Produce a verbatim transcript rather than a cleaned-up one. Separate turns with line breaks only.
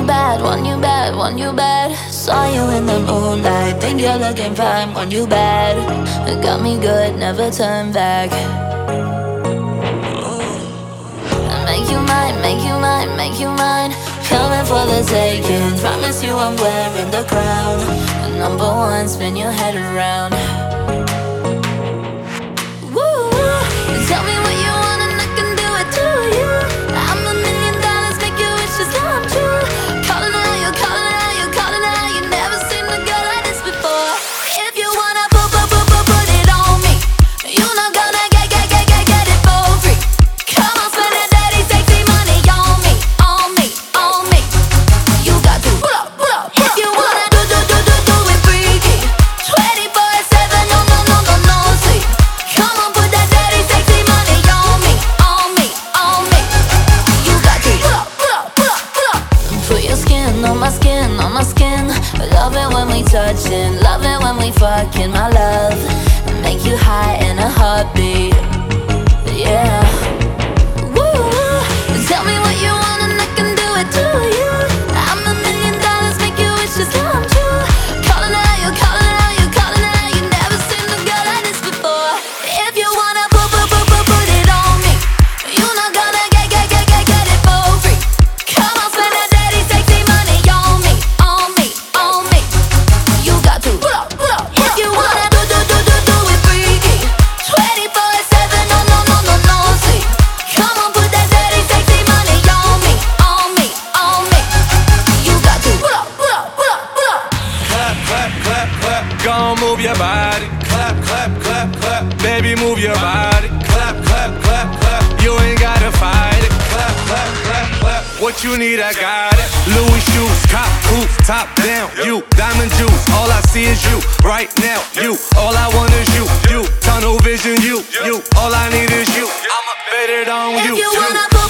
bad, want you bad, want you bad. Saw you in the moonlight, think you're looking fine, want you bad. Got me good, never turn back. Make you mine, make you mine, make you mine. Coming for the taking, promise you I'm wearing the crown. Number one, spin your head around. Woo! Tell me what you want and I can do it to you. I'm a million dollars, make your wishes come true. Calling out, you calling out, you calling out. You never seen a girl like this before. If you wanna put, put, put, put, put it on me, you not gonna get, get, get, get, get it for free. Come on, spend that dirty, sexy money on me, on me, on me. You got to pull up, pull up, pull up. If you wanna do, do, do, do, do it freaky, twenty-four seven, no, no, no, no, no sleep. Come on, put that dirty, sexy money on me, on me, on me. You got to pull up, pull up, pull up, pull up. Put your skin on my skin, on my skin. Love it when we touchin', love it when we fucking, my love. Make you high in a heartbeat, yeah. Woo! Tell me what you want and I can do it to you. I'm a million dollars, make your wishes come true. Calling out, you calling out, you calling out. You never seen a girl like this before. If you wanna put, put, put, put, put it on me, you not gonna get, get, get, get, get it for free. Come on, spend that dirty, sexy money on me, on me, on me. You got to pull up, pull up. If you wanna do, do, do, do, do it freaky, twenty-four seven, no, no, no, no, no sleep. Come on, put that dirty, sexy money on me, on me, on me. You got to pull up, pull up, pull up, pull up.
Clap, clap, clap, clap. Gon' move your body. Clap, clap, clap, clap. Baby, move your body. Clap, clap, clap, clap. You ain't gotta fight it. Clap, clap, clap, clap. What you need, I got it. Louis shoes, cop boots, top down. You, diamond juice. All I see is you. Right now, you. All I want is you. You, tunnel vision, you. You, all I need is you. I'ma bet it on
If
you.
you
you.
wanna put